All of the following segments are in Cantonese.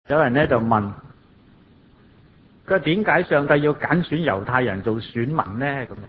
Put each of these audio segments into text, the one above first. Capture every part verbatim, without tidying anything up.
有人咧就問，佢話點解上帝要揀選猶太人做選民咧？咁樣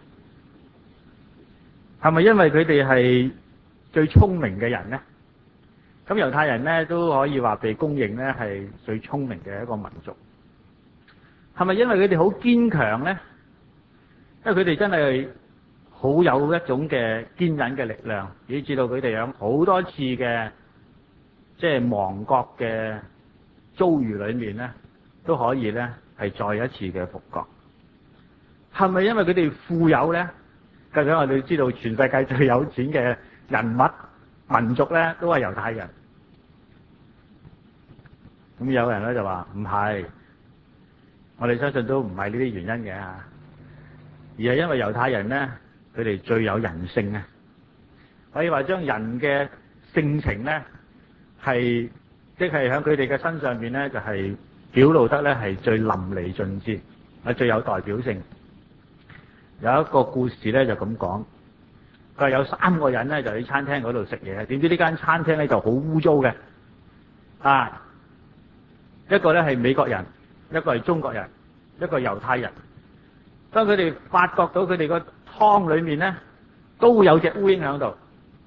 係咪因為佢哋係最聰明嘅人咧？咁猶太人咧都可以話被公認咧係最聰明嘅一個民族。係咪因為佢哋好堅強咧？因為佢哋真係好有一種嘅堅忍嘅力量，以至到佢哋有好多次嘅即係亡國嘅遭遇裏面咧，都可以咧係再一次嘅復國。係咪因為佢哋富有咧？究竟我哋知道全世界最有錢嘅人物民族咧，都係猶太人。咁有人咧就話唔係，我哋相信都唔係呢啲原因嘅吓，而係因為猶太人咧，佢哋最有人性啊，可以話將人嘅性情咧係即係喺佢哋嘅身上邊咧就係表露得咧係最淋漓盡致，係最有代表性。有一個故事咧就咁講，佢話有三個人咧就喺餐廳嗰度食嘢，點知呢間餐廳咧就好污糟嘅啊！一個咧係美國人，一個係中國人，一個猶太人。當佢哋發覺到佢哋個湯裏面咧都有隻烏蠅喺度，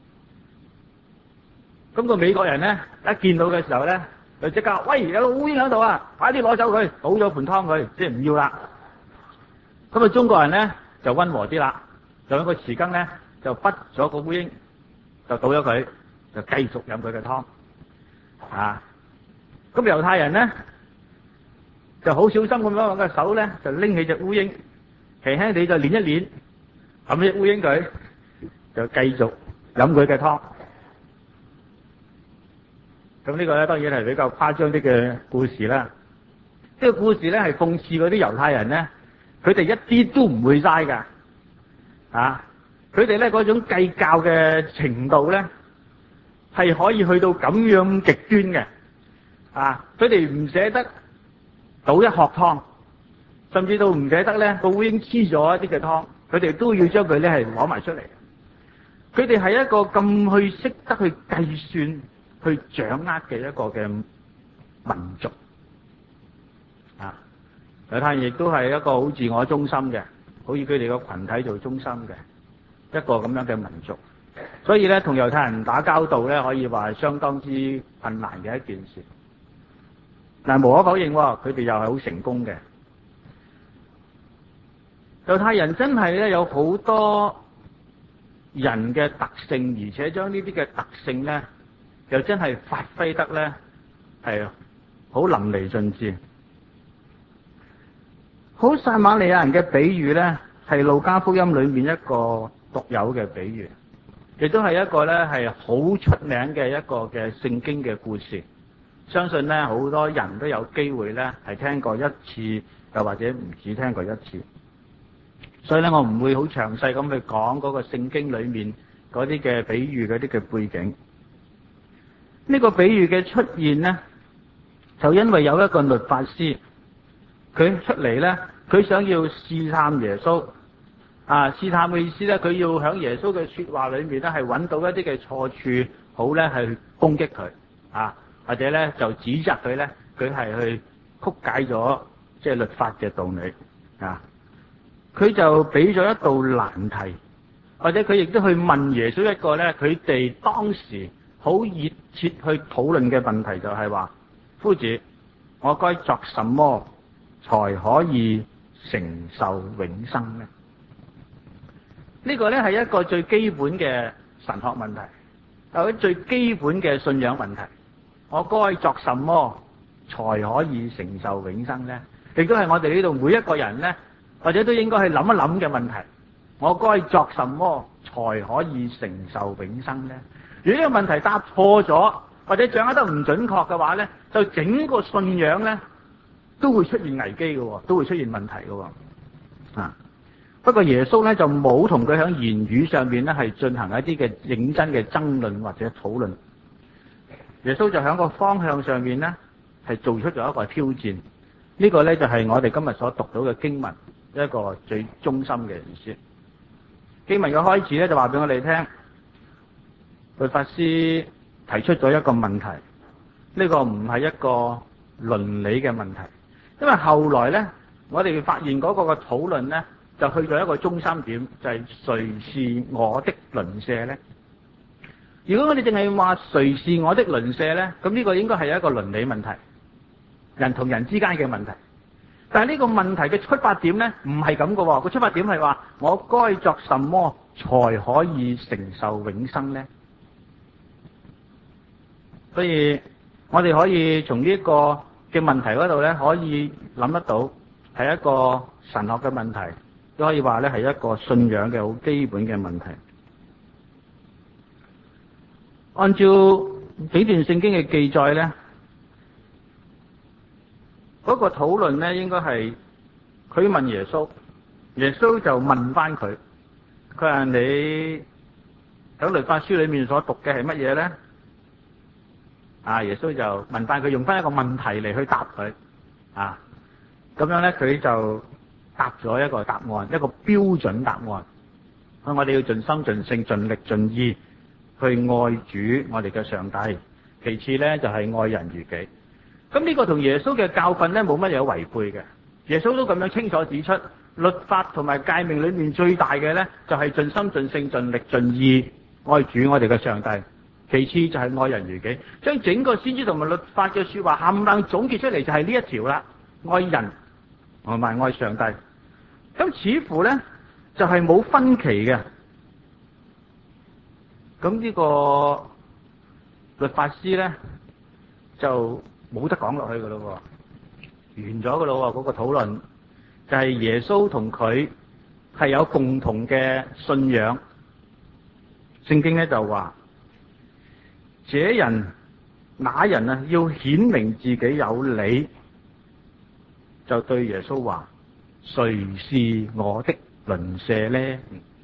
咁個美國人咧一見到嘅時候咧就即刻，喂，有個烏蠅喺度啊，快啲攞走佢，倒咗盤湯佢，即係唔要啦。咁啊中國人咧就溫和啲啦，就用個匙羹咧就滗咗個烏蠅，就倒咗佢，就繼續飲佢嘅湯啊。咁猶太人咧就好小心咁樣攞個手咧就拎起隻烏蠅，輕輕地就捻一捻，冚隻烏蠅佢，就繼續飲佢嘅湯。咁呢個咧當然係比較誇張啲嘅故事啦。呢個故事咧係諷刺嗰啲猶太人咧，佢哋一啲都唔會嘥噶，啊！佢哋咧嗰種計較嘅程度咧係可以去到咁樣極端嘅。啊！佢哋唔捨得倒一殼湯，甚至到唔捨得咧個烏蠅黐咗一啲嘅湯，佢哋都要將佢咧係攞埋出嚟。佢哋係一個咁去識得去計算、去掌握嘅一個嘅民族。啊！猶太人亦都係一個好自我中心嘅，好以佢哋個群體做中心嘅一個咁樣嘅民族。所以咧，同猶太人打交道咧，可以話係相當之困難嘅一件事。但係無可否認，佢哋又係好成功嘅。猶太人真係咧有好多人嘅特性，而且將呢啲嘅特性咧，又真係發揮得咧係好淋漓盡致。好撒瑪利亞人嘅比喻咧，係路加福音裏面一個獨有嘅比喻，亦都係一個咧係好出名嘅一個嘅聖經嘅故事。相信咧，好多人都有機會咧，係聽過一次，又或者唔止聽過一次。所以咧，我唔會好詳細咁去講嗰個聖經裏面嗰啲嘅比喻嗰啲嘅背景。呢個比喻嘅出現呢，就因為有一個律法師，佢出嚟咧，佢想要試探耶穌。啊，試探嘅意思咧，佢要喺耶穌嘅說話裏面咧，係揾到一啲嘅錯處，好咧係去攻擊佢啊。或者咧就指責佢咧，佢係去曲解咗即係律法嘅道理啊！佢就俾咗一道難題，或者佢亦都去問耶穌一個咧，佢哋當時好熱切去討論嘅問題，就係話：夫子，我該作什麼才可以承受永生呢？呢個咧係一個最基本嘅神學問題，或者最基本嘅信仰問題。我該作什麼才可以承受永生呢？亦都係我哋呢度每一個人呢，或者都應該去諗一諗嘅問題。我該作什麼才可以承受永生呢？如果呢個問題答錯咗，或者掌握得唔準確嘅話呢，就整個信仰呢都會出現危機嘅，都會出現問題嘅。啊！不過耶穌呢就冇同佢喺言語上面呢係進行一啲嘅認真嘅爭論或者討論。耶穌就喺個方向上面咧，係做出咗一個挑戰。呢個咧就係我哋今日所讀到嘅經文一個最中心嘅意思。經文嘅開始咧就話俾我哋聽，律法師提出咗一個問題。呢個唔係一個倫理嘅問題。因為後來咧，我哋發現嗰個嘅討論咧，就去咗一個中心點，就係、是、誰是我的鄰舍咧？如果我哋淨係話誰是我的鄰舍咧，咁呢個應該係一個倫理問題，人同人之間嘅問題。但係呢個問題嘅出發點咧，唔係咁嘅喎。個出發點係話我該作什麼才可以承受永生咧？所以我哋可以從呢個嘅問題嗰度咧，可以諗得到係一個神學嘅問題，都可以話咧係一個信仰嘅好基本嘅問題。按照幾段聖經嘅記載咧，嗰個討論咧應該係佢問耶穌，耶穌就問翻佢，佢話你喺律法書裏面所讀嘅係乜嘢咧？啊，耶穌就問翻佢，用翻一個問題嚟去答佢，啊，咁樣咧佢就答咗一個答案，一個標準答案。我哋要盡心盡性盡力盡意去愛主我哋嘅上帝，其次咧就係愛人如己。咁呢個同耶穌嘅教訓咧冇乜嘢違背嘅。耶穌都咁樣清楚指出，律法同埋誡命裏面最大嘅咧就係盡心盡性盡力盡意愛主我哋嘅上帝，其次就係愛人如己。將整個先知同埋律法嘅說話冚唪唥總結出嚟就係呢一條啦，愛人同埋愛上帝。咁似乎咧就係冇分歧嘅。咁呢個律法師咧就冇得講落去噶咯，完咗噶咯，嗰個討論就係耶穌同佢係有共同嘅信仰。聖經咧就話，這人那人啊要顯明自己有理，就對耶穌話：誰是我的鄰舍咧？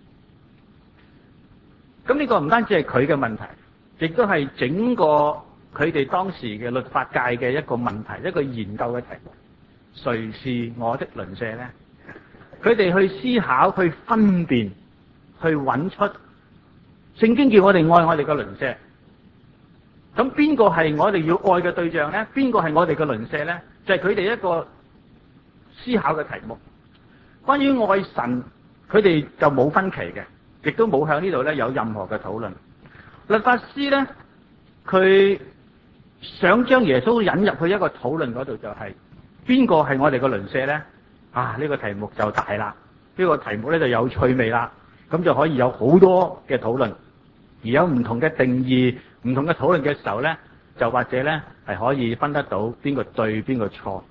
咁呢個唔單止係佢嘅問題，亦都係整個佢哋當時嘅律法界嘅一個問題，一個研究嘅題目。誰是我的鄰舍咧？佢哋去思考、去分辨、去揾出聖經叫我哋愛我哋嘅鄰舍。咁邊個係我哋要愛嘅對象咧？邊個係我哋嘅鄰舍咧？就係佢哋一個思考嘅題目。關於愛神，佢哋就冇分歧嘅。亦都冇向呢度咧有任何嘅討論。律法師咧，佢想將耶穌引入去一個討論嗰度，就係邊個係我哋嘅鄰舍咧？啊，呢個題目就大啦，呢個題目咧就有趣味啦，咁就可以有好多嘅討論，而有唔同嘅定義、唔同嘅討論嘅時候咧，就或者咧係可以分得到邊個對邊個錯。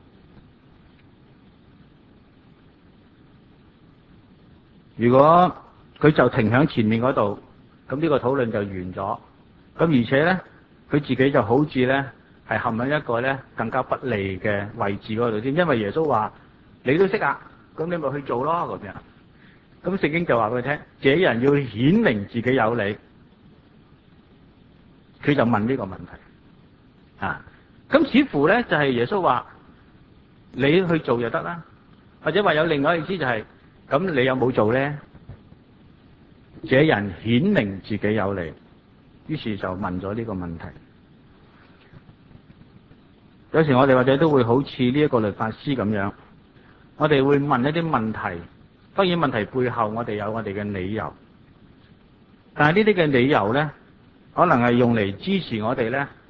如果佢就停喺前面嗰度，咁呢個討論就完咗。咁而且咧，佢自己就好似咧係陷喺一個咧更加不利嘅位置嗰度添。因為耶穌話：你都識啊，咁你咪去做咯咁樣。咁聖經就話俾佢聽：這人要顯明自己有理。佢就問呢個問題啊。咁似乎咧就係耶穌話：你去做就得啦。或者話有另外一個意思就係：咁你有冇做咧？這人顯明自己有理，於是就問咗呢個問題。有時我哋或者都會好似呢一個律法師咁樣，我哋會問一啲問題。當然問題背後我哋有我哋嘅理由，但係呢啲嘅理由咧，可能係用嚟支持我哋咧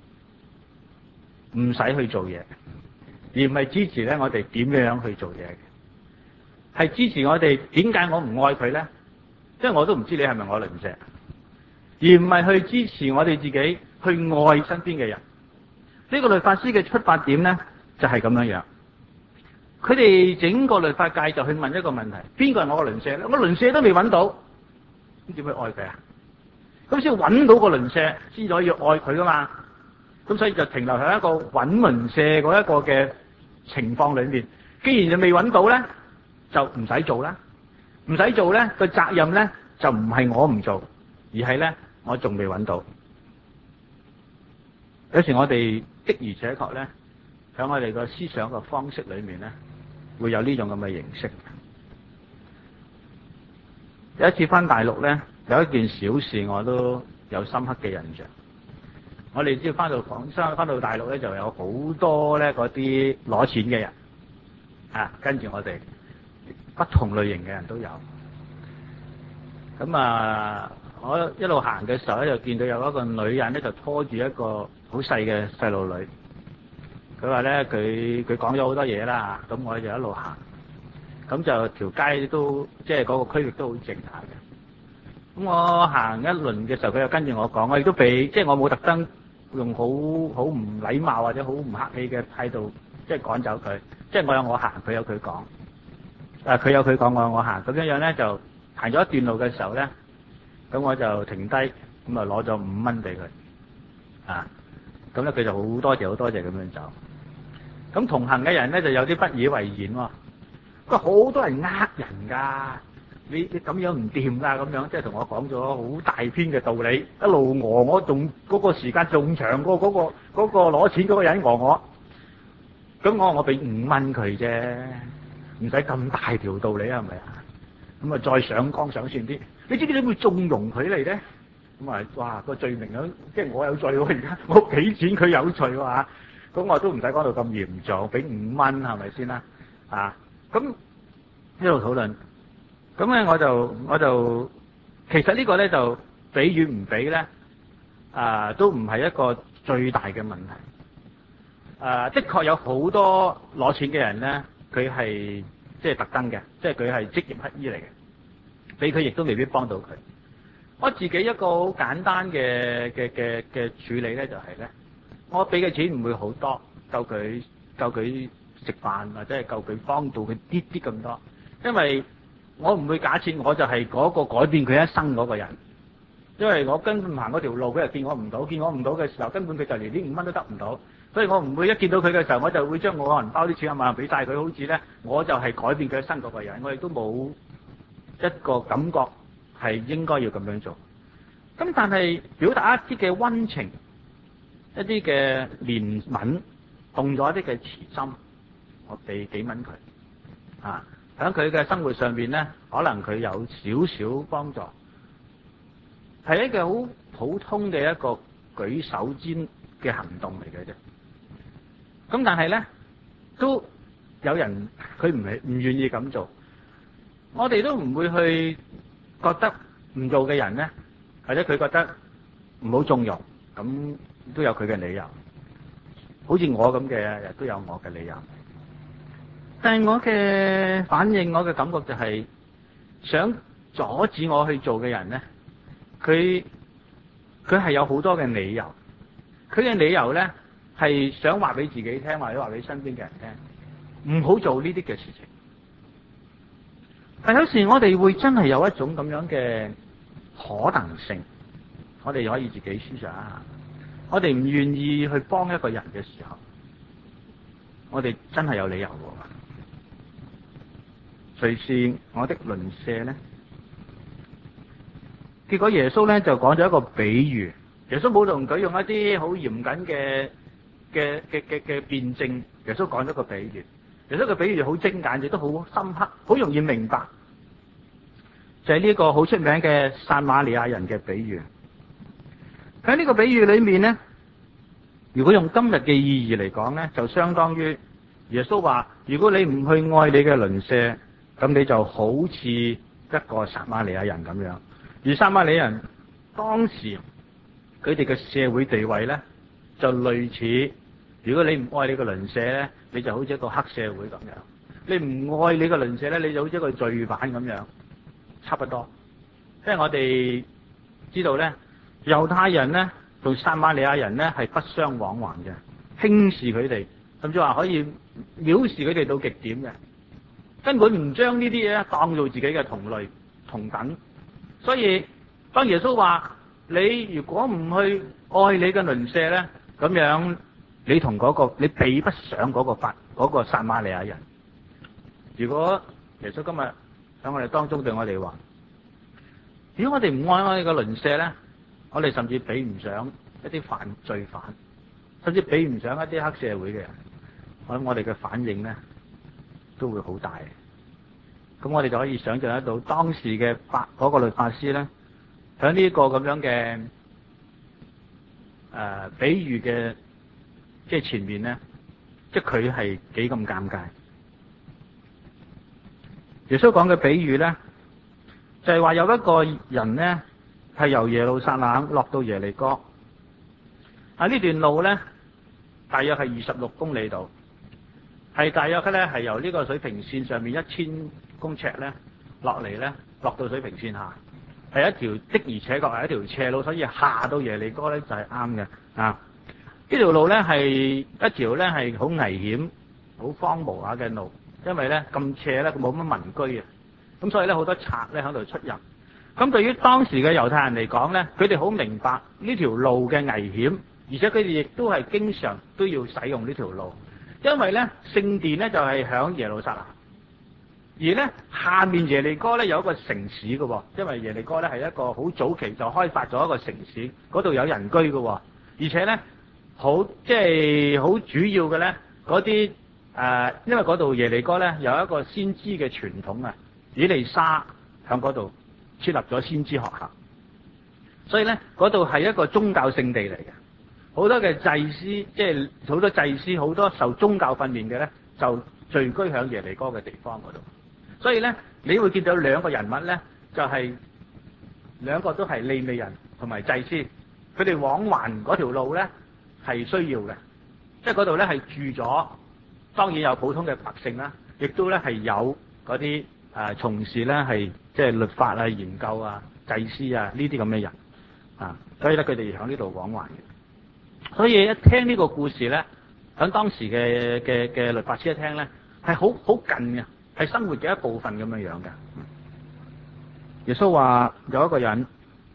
唔使去做嘢，而唔係支持咧我哋點樣去做嘢嘅，係支持我哋點解我唔愛佢咧？即係我都唔知你係咪我鄰舍，而唔係去支持我哋自己去愛身邊嘅人。呢個律法師嘅出發點咧就係咁樣樣。佢哋整個律法界就去問一個問題：邊個係我個鄰舍咧？我鄰舍都未揾到，咁點去愛佢啊？咁先揾到個鄰舍先可以愛佢噶嘛？咁所以就停留喺一個揾鄰舍嗰一個嘅情況裏面。既然就未揾到咧，就唔使做啦。唔使做咧，個責任咧就唔係我唔做，而係咧我仲未揾到。有時我哋的而且確咧，喺我哋個思想嘅方式裏面咧，會有呢種咁嘅形式。有一次翻大陸咧，有一件小事我都有深刻嘅印象。 我哋只要翻到廣州、翻到大陸咧，就有好多咧嗰啲攞錢嘅人啊，跟住我哋不同類型嘅人都有。咁啊，我一路行嘅時候咧，就見到有一個女人咧，就拖住一個好細嘅細路女。佢話咧，佢佢講咗好多嘢啦，咁我就一路行，咁就條街都即係嗰個區域都好靜下嘅。咁我行一輪嘅時候，佢又跟住我講，我亦都俾即係我冇特登用好好唔禮貌或者好唔客氣嘅態度，即係趕走佢。即係我有我行，佢有佢講。誒，佢有佢講，我有我行。咁樣樣咧就行咗一段路嘅時候咧，咁我就停低，咁啊攞咗五蚊俾佢。啊，咁咧佢就好多謝好多謝咁樣走。咁同行嘅人咧就有啲不以為然喎。佢話好多人呃人㗎，你你咁樣唔掂㗎，咁樣即係同我講咗好大篇嘅道理，一路餓我仲嗰個時間仲長過嗰個嗰個攞錢嗰個人餓我。咁我話我俾五蚊佢啫，唔使咁大條道理係咪啊？咁啊再上綱上線啲，你知唔知你會縱容佢嚟咧？咁啊哇個罪名啊，即係我有罪喎而家，我俾錢佢有罪喎。咁我都唔使講到咁嚴重，俾五蚊係咪先啦？啊，咁一路討論，咁咧我就我就其實呢個咧就俾與唔俾咧，啊都唔係一個最大嘅問題。啊，的確有好多攞錢嘅人咧，佢係即係特登嘅，即係佢係職業乞衣嚟嘅，俾佢亦都未必幫到佢。我自己一個好簡單嘅嘅嘅嘅處理咧，就係咧。我俾嘅錢唔會好多，夠佢夠佢食飯或者係夠佢幫到佢啲啲咁多，因為我唔會假設我就係嗰個改變佢一生嗰個人，因為我根本行嗰條路佢又見我唔到，見我唔到嘅時候根本佢就連呢五蚊都得唔到，所以我唔會一見到佢嘅時候我就會將我銀包啲錢啊萬俾晒佢，好似咧我就係改變佢一生嗰個人，我亦都冇一個感覺係應該要咁樣做。咁但係表達一啲嘅溫情。一啲嘅憐憫，動咗一啲嘅慈心，我俾幾蚊佢，啊，喺佢嘅生活上邊咧，可能佢有少少幫助，係一個好普通嘅一個舉手之嘅行動嚟嘅啫。咁但係咧，都有人佢唔係唔願意咁做，我哋都唔會去覺得唔做嘅人咧，或者佢覺得唔好縱容咁。都有佢嘅理由，好似我咁嘅，亦都有我嘅理由。但係我嘅反應，我嘅感覺就係、是、想阻止我去做嘅人咧，佢佢係有好多嘅理由。佢嘅理由咧係想話俾自己聽，或者話俾身邊嘅人聽，唔好做呢啲嘅事情。但有時我哋會真係有一種咁樣嘅可能性，我哋可以自己思想一下。我哋唔願意去幫一個人嘅時候，我哋真係有理由嘅。誰是我的鄰舍呢？結果耶穌咧就講咗一個比喻。耶穌冇同佢用一啲好嚴謹嘅嘅嘅嘅嘅辯證。耶穌講咗個比喻。耶穌嘅比喻好精簡，亦都好深刻，好容易明白。就係呢個好出名嘅撒瑪利亞人嘅比喻。喺呢個比喻裏面咧，如果用今日嘅意義嚟講咧，就相當於耶穌話：如果你唔去愛你嘅鄰舍，咁你就好似一個撒瑪利亞人咁樣。而撒瑪利亞人當時佢哋嘅社會地位咧，就類似：如果你唔愛你嘅鄰舍咧，你就好似一個黑社會咁樣；你唔愛你嘅鄰舍咧，你就好似一個罪犯咁樣，差不多。即係我哋知道咧。猶太人咧同撒瑪利亞人咧係不相往還嘅，輕視佢哋，甚至話可以藐視佢哋到極點嘅，根本唔將呢啲嘢當做自己嘅同類同等。所以當耶穌話你如果唔去愛你嘅鄰舍咧，咁樣你同嗰個你比不上嗰個法嗰個撒瑪利亞人。如果耶穌今日喺我哋當中對我哋話，如果我哋唔愛我哋嘅鄰舍咧，我哋甚至比唔上一啲犯罪犯，甚至比唔上一啲黑社會嘅人，我諗我哋嘅反應咧都會好大。咁我哋就可以想象得到當時嘅法嗰個律法師咧，喺呢個咁樣嘅呃、比喻嘅即係前面咧，即係佢係幾咁尷尬。耶穌講嘅比喻咧，就係、是、話有一個人咧係由耶路撒冷落到耶利哥，啊呢段路咧大約係二十六公里度，係大約咧係由呢個水平線上面一千公尺咧落嚟咧，落到水平線下，係一條的而且確係一條斜路，所以下到耶利哥咧就係啱嘅啊。呢條路咧係一條咧係好危險、好荒蕪下嘅路，因為咧咁斜咧冇乜民居啊，咁所以咧好多賊咧喺度出入。咁對於當時嘅猶太人嚟講咧，佢哋好明白呢條路嘅危險，而且佢哋亦都係經常都要使用呢條路，因為咧聖殿咧就係響耶路撒冷，而咧下面耶利哥咧有一個城市嘅，因為耶利哥咧係一個好早期就開發咗一個城市，嗰度有人居嘅，而且咧好即係好主要嘅咧嗰啲誒，因為嗰度耶利哥咧有一個先知嘅傳統啊，以利沙響嗰度設立咗先知學校，所以咧嗰度係一個宗教聖地嚟嘅，好多嘅祭司即係好多祭司好多受宗教訓練嘅咧就聚居響耶利哥嘅地方嗰度。所以咧，你會見到兩個人物咧，就係、是、兩個都係利未人同埋祭司，佢哋往還嗰條路咧係需要嘅，即係嗰度咧係住咗，當然有普通嘅百姓啦，亦都咧係有嗰啲誒從事咧係即係律法啊、研究啊、祭司啊呢啲咁嘅人啊，所以咧佢哋喺呢度往還嘅。所以一聽呢個故事咧，喺當時嘅嘅嘅律法師一聽咧，係好好近嘅。係生活嘅一部分咁樣樣嘅。耶穌話有一個人，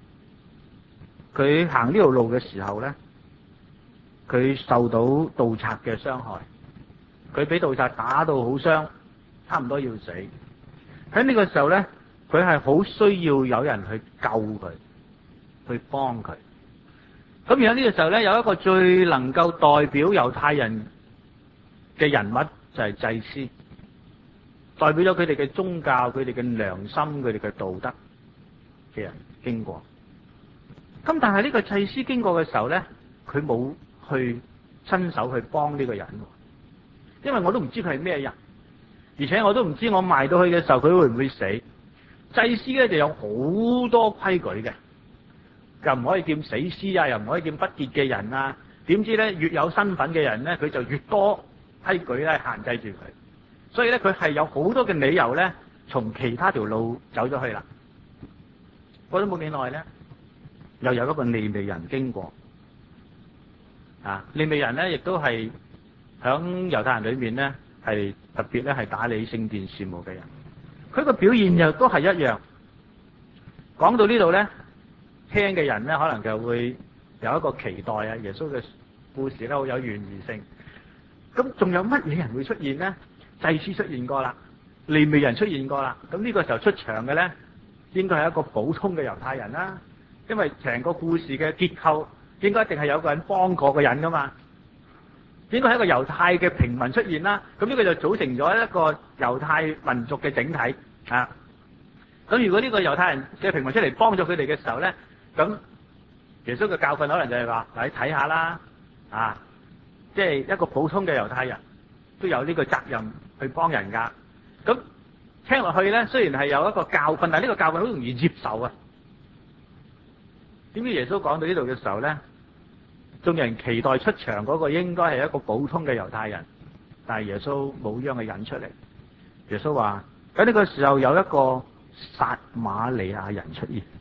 佢行呢條路嘅時候咧，佢受到盜賊嘅傷害，佢俾盜賊打到好傷，差唔多要死。喺呢個時候咧，佢係好需要有人去救佢，去幫佢。咁而喺呢個時候咧，有一個最能夠代表猶太人嘅人物就係祭司。代表咗佢哋嘅宗教、佢哋嘅良心、佢哋嘅道德嘅人經過。咁但係呢個祭司經過嘅時候咧，佢冇去伸手去幫呢個人，因為我都唔知佢係咩人，而且我都唔知我賣到去嘅時候佢會唔會死。祭司咧就有好多規矩嘅，又唔可以見死屍啊，又唔可以見不潔嘅人啊。點知咧越有身份嘅人咧，佢就越多規矩咧限制住佢。所以咧，佢係有好多嘅理由咧，從其他條路走咗去啦。過咗冇幾耐咧，又有一個利未人經過。啊，利未人咧，亦都係響猶太人裏面咧，係特別咧係打理聖殿事務嘅人。佢個表現又都係一樣。講到呢度咧，聽嘅人咧，可能就會有一個期待啊。耶穌嘅故事咧，好有懸疑性。咁仲有乜嘢人會出現咧？祭司出現過啦，利未人出現過啦，咁呢個時候出場嘅咧，應該係一個普通嘅猶太人啦，因為成個故事嘅結構應該一定係有個人幫過個人噶嘛，應該係一個猶太嘅平民出現啦，咁呢個就組成咗一個猶太民族嘅整體啊。咁如果呢個猶太人嘅平民出嚟幫咗佢哋嘅時候咧，咁耶穌嘅教訓可能就係話：嗱，你睇下啦，啊，即係一個普通嘅猶太人都有呢個責任去幫人噶。咁聽落去咧，雖然係有一個教訓，但係呢個教訓好容易接受啊。點知耶穌講到呢度嘅時候咧，眾人期待出場嗰個應該係一個普通嘅猶太人，但係耶穌冇將佢引出嚟。耶穌話：喺呢個時候有一個撒瑪利亞人出現，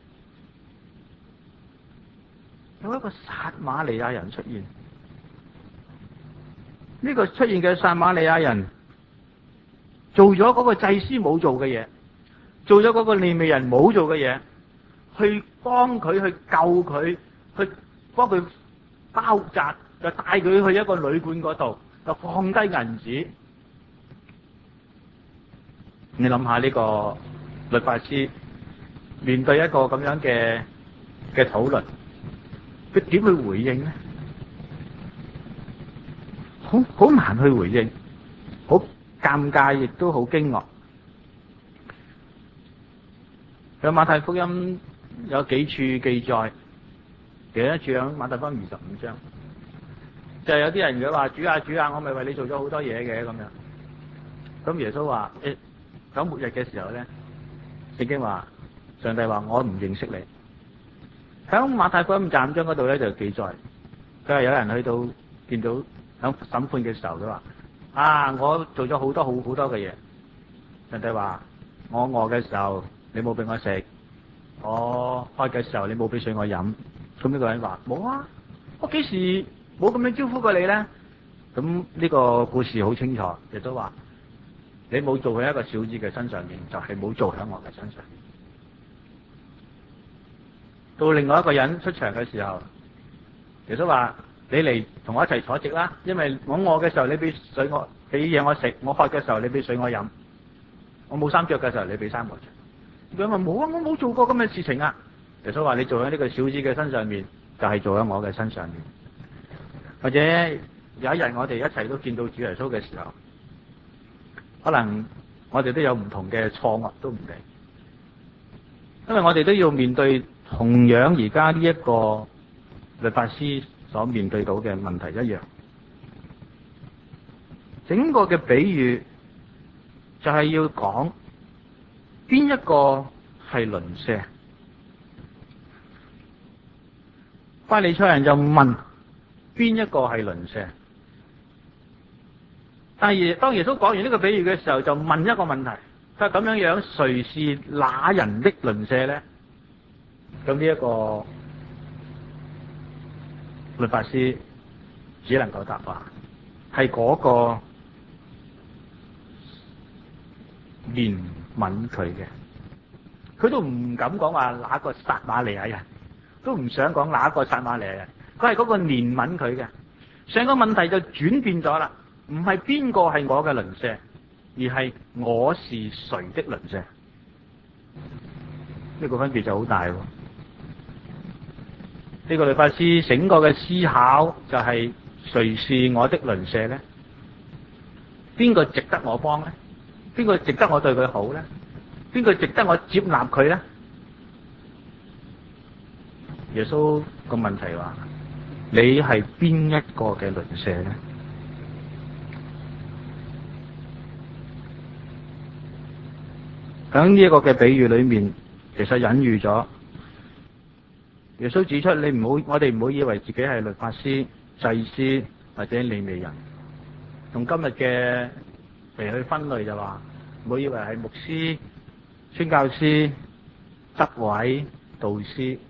有一個撒瑪利亞人出現。呢個出現嘅撒瑪利亞人做咗嗰個祭司冇做嘅嘢，做咗嗰個利未人冇做嘅嘢，去幫佢，去救佢，去幫佢包紮，就帶佢去一個旅館嗰度，就放低銀紙。你諗下呢個律法師面對一個咁樣嘅嘅討論，佢點去回應呢？好好難去回應，好尷尬，亦都好驚愕。喺馬太福音有幾處記載， 其實住響馬太福音二十五章，就係、是、有啲人佢話主啊主啊，我咪為你做咗好多嘢嘅咁樣。咁耶穌話誒，喺末日嘅時候咧，聖經話上帝話我唔認識你。喺馬太福音廿五章嗰度咧就記載，佢係有人去到見到喺審判嘅時候，佢話啊我做咗好多好好多嘅嘢。上帝話我餓嘅時候你冇俾我食，我開嘅時候你冇俾水我飲。咁呢個人話冇啊，我幾時冇咁樣招呼過你咧？咁呢個故事好清楚，亦都話你冇做喺一個小子嘅身上面，就係冇做喺我嘅身上。到另外一個人出場嘅時候，耶穌話你嚟同我一齊坐席啦，因為我餓嘅時候你俾水我，俾嘢我食；我渴嘅時候你俾水我飲；我冇衫着嘅時候你俾衫我着。佢話冇啊，我冇做過咁嘅事情啊。耶穌話你做喺呢個小子嘅身上面，就係做喺我嘅身上面。或者有一日我哋一齊都見到主耶穌嘅時候，可能我哋都有唔同嘅錯愕都唔定，因為我哋都要面對同樣而家呢一個律法師所面對到嘅問題一樣。整個嘅比喻就係要講邊一個係鄰舍。法利賽人就問邊一個係鄰舍，但係當耶穌講完呢個比喻嘅時候，就問一個問題：佢話咁樣樣，誰是那人的鄰舍咧？咁呢一個律法師只能夠答話係嗰個憐憫佢嘅，佢都唔敢講話那個撒瑪利亞人。都唔想講哪一個撒瑪利亞人，佢係嗰個憐憫佢嘅。成個問題就轉變咗啦，唔係邊個係我嘅鄰舍，而係我是誰的鄰舍。呢個分別就好大喎。呢個律法師整個嘅思考就係誰是我的鄰舍咧？邊個值得我幫咧？邊個值得我對佢好咧？邊個值得我接納佢咧？耶穌個問題話：你係邊一個嘅鄰舍咧？喺呢一個嘅比喻裏面，其實隱喻咗耶穌指出，你唔好，我哋唔好以為自己係律法師、祭司或者利未人。從今日嘅嚟去分類就話，唔好以為係牧師、宣教師、執委、導師。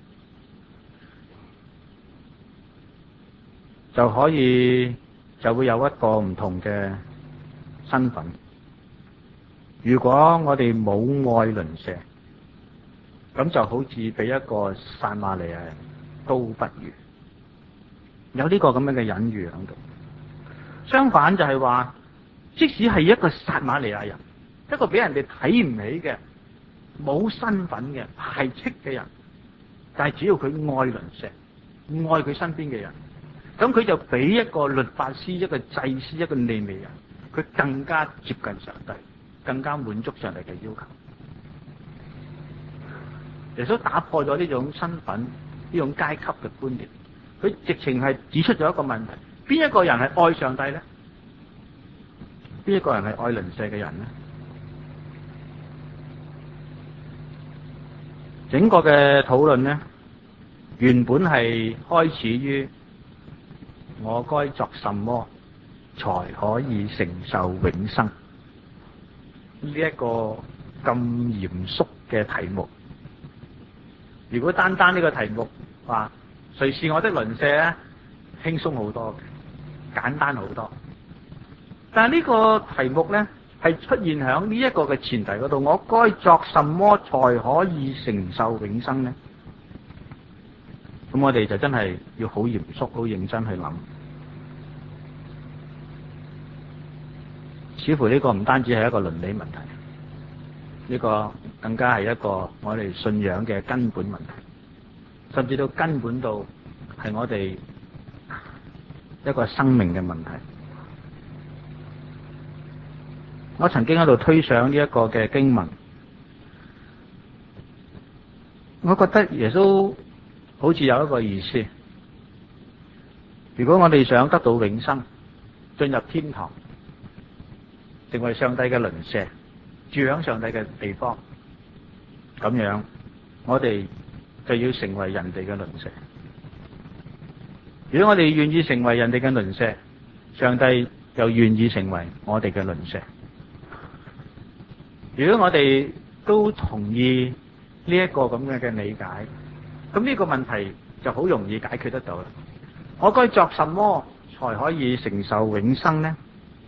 就可以就會有一個唔同嘅身份。如果我哋冇愛鄰舍，咁就好似比一個撒瑪利亞人都不如。有呢個咁樣嘅隱喻喺度。相反就係話，即使係一個撒瑪利亞人，一個俾人哋睇唔起嘅、冇身份嘅、排斥嘅人，但係只要佢愛鄰舍，愛佢身邊嘅人，咁佢就比一個律法師、一個祭司、一個利未人，佢更加接近上帝，更加滿足上帝嘅要求。耶穌打破咗呢種身份、呢種階級嘅觀念，佢直情係指出咗一個問題：邊一個人係愛上帝咧？邊一個人係愛鄰舍嘅人咧？整個嘅討論咧，原本係開始於我該作什麼才可以承受永生呢一個咁嚴肅嘅題目。如果單單呢個題目話誰是我的鄰舍咧，輕鬆好多，簡單好多。但係呢個題目咧係出現喺呢一個嘅前提嗰度，我該作什麼才可以承受永生咧？咁我哋就真係要好嚴肅、好認真去諗。似乎呢個唔單止係一個倫理問題，呢個更加係一個我哋信仰嘅根本問題，甚至到根本到係我哋一個生命嘅問題。我曾經喺度推想呢一個嘅經文，我覺得耶穌好似有一個意思。如果我哋想得到永生，進入天堂，成為上帝嘅鄰舍，住響上帝嘅地方，咁樣我哋就要成為人哋嘅鄰舍。如果我哋願意成為人哋嘅鄰舍，上帝又願意成為我哋嘅鄰舍。如果我哋都同意呢一個咁樣嘅理解，咁呢個問題就好容易解決得到啦。我該作什麼才可以承受永生呢？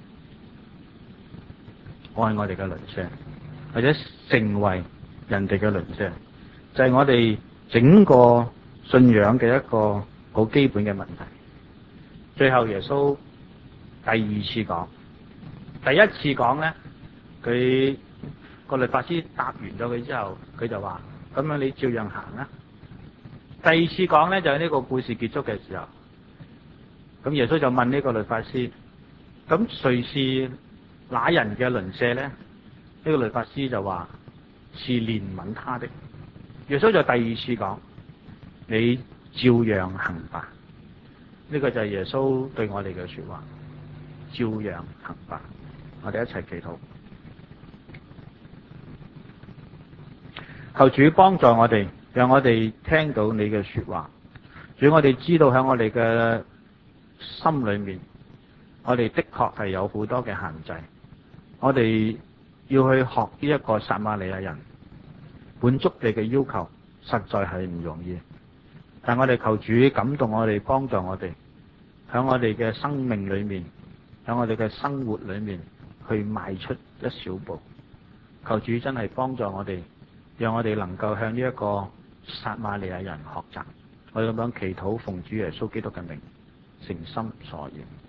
愛我哋嘅鄰舍，或者成為人哋嘅鄰舍，就係我哋整個信仰嘅一個好基本嘅問題。最後耶穌第二次講，第一次講咧，佢個律法師答完咗佢之後，佢就話：咁樣你照樣行啦。第二次講咧，就係呢個故事結束嘅時候，咁耶穌就問呢個律法師：咁誰是那人嘅鄰舍咧？呢個律法師就話：是憐憫他的。耶穌就第二次講：你照樣行吧。呢個就係耶穌對我哋嘅說話，照樣行吧。我哋一齊祈禱，求主幫助我哋，讓我哋聽到你嘅說話。主，我哋知道喺我哋嘅心裏面，我哋的確係有好多嘅限制。我哋要去學呢一個撒瑪利亞人，滿足你嘅要求，實在係唔容易。但我哋求主感動我哋，幫助我哋，喺我哋嘅生命裏面，喺我哋嘅生活裏面去邁出一小步。求主真係幫助我哋，讓我哋能夠向呢一個撒瑪利亞人學習。我哋咁樣祈禱，奉主耶穌基督嘅名，誠心所願。